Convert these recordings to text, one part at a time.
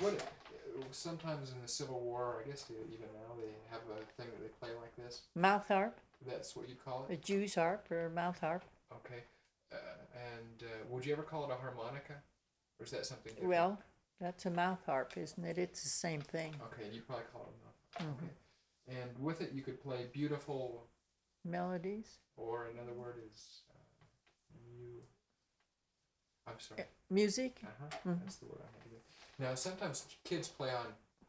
What? Sometimes in the Civil War, I guess even now, they have a thing that they play like this. Mouth harp. That's what you call A it? Jew's harp or a mouth harp. Okay. And would you ever call it a harmonica? Or is that something different? Well, that's a mouth harp, isn't it? It's the same thing. Okay, you probably call it a mouth. Okay. And with it, you could play beautiful Melodies. or another word is I'm sorry. Music. That's the word I had to get. Now, sometimes kids play on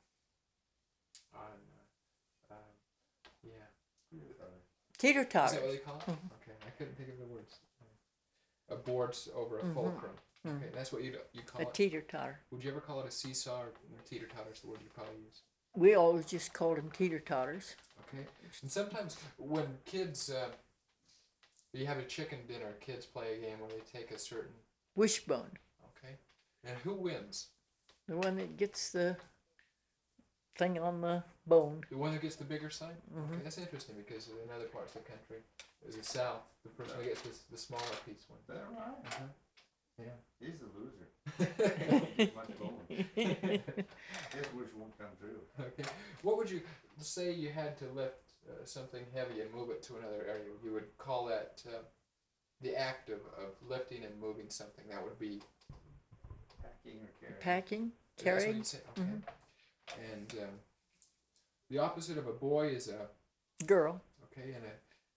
Teeter is totter. that what they call it? Okay, I couldn't think of the words. A board's over a fulcrum. Okay, that's what you call A it. teeter totter. Would you ever call it a seesaw or teeter totter is the word you probably use? We always just called them teeter totters. Okay, and sometimes when kids, you have a chicken dinner, kids play a game where they take a certain. Wishbone. Okay, and who wins? The one that gets the thing on the bone. The one that gets the bigger side? Okay, that's interesting because in other parts of the country, the South, the person who gets the smaller piece one. Is that right? Yeah. He's a loser. Much bone. His wish won't come true. Okay. What would you say you had to lift something heavy and move it to another area? You would call that the act of lifting and moving something. That would be Packing or carrying. Packing, that's what carrying. you'd say. Okay. And the opposite of a boy is a Girl. okay, and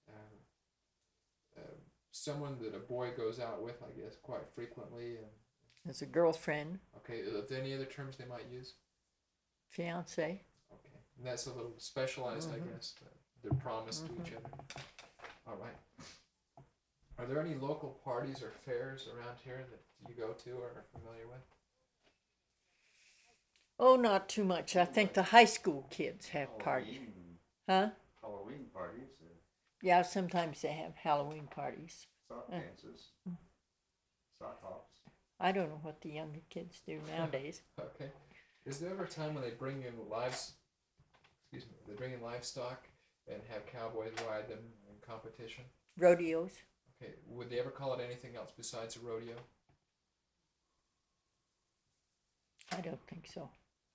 someone that a boy goes out with, I guess, quite frequently. And It's a girlfriend. okay, are there any other terms they might use? Fiance. Okay, and that's a little specialized, I guess. They're promised to each other. All right. Are there any local parties or fairs around here that you go to or are familiar with? Oh, not too much. I think the high school kids have parties. Huh? Halloween parties, Yeah, sometimes they have Halloween parties. sock dances, sock hops. I don't know what the younger kids do nowadays. Okay. Is there ever a time when they bring in livestock and have cowboys ride them in competition? Rodeos. Okay. Would they ever call it anything else besides a rodeo? I don't think so.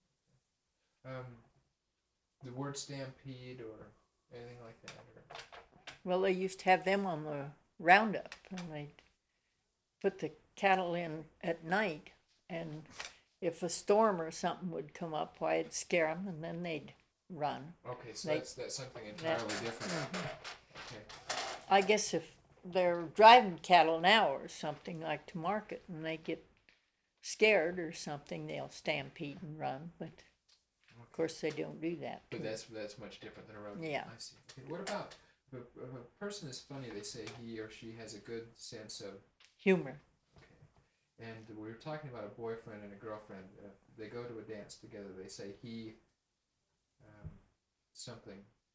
The word stampede or anything like that? Or... Well, they used to have them on the roundup, and they'd put the cattle in at night, and if a storm or something would come up, why, it'd scare them, and then they'd run. Okay, so that's something entirely different. Okay. I guess if they're driving cattle now or something like to market, and they get scared or something, they'll stampede and run, but of course they don't do that. But that's much different than a rodeo. Yeah. I see. Okay. What about if a person is funny? They say he or she has a good sense of Humor. okay. And we were talking about a boyfriend and a girlfriend. They go to a dance together. They say he something.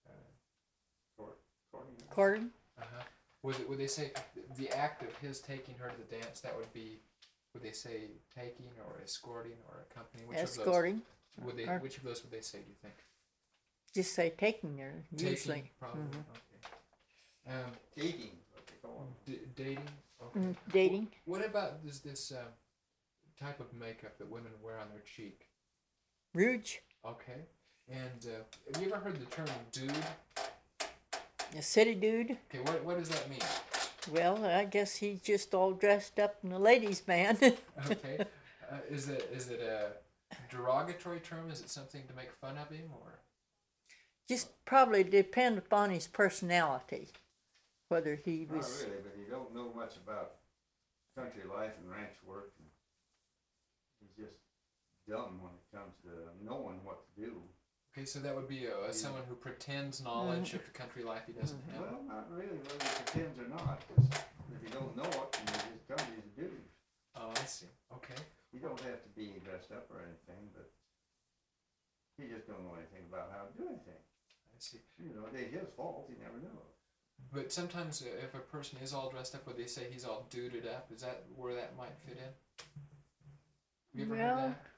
Courting? Would they say the act of his taking her to the dance? That would be. Would they say taking or escorting or accompanying? Escorting. Would they? Which of those would they say? Do you think? Just say taking her, usually. Taking, probably. Okay. Dating, what they call them. Dating. Okay. Dating. What about this type of makeup that women wear on their cheek? Rouge. Okay. And have you ever heard the term dude? A city dude. Okay. What does that mean? Well, I guess he's just all dressed up in a ladies' man. Okay. Is it a derogatory term? Is it something to make fun of him or? Just probably depend upon his personality, whether he was. Not really, but you don't know much about country life and ranch work. And he's just dumb when it comes to knowing what to do. Okay, so that would be someone who pretends knowledge of the country life he doesn't have. Well, not really, whether he pretends or not. Because if you don't know it, then you just tell you to do. Oh, I see. Okay. You don't have to be dressed up or anything, but he just don't know anything about how to do anything. I see. You know, it ain't his fault. He never knew. But sometimes if a person is all dressed up, would they say he's all duded up? Is that where that might fit in? Have you ever heard that?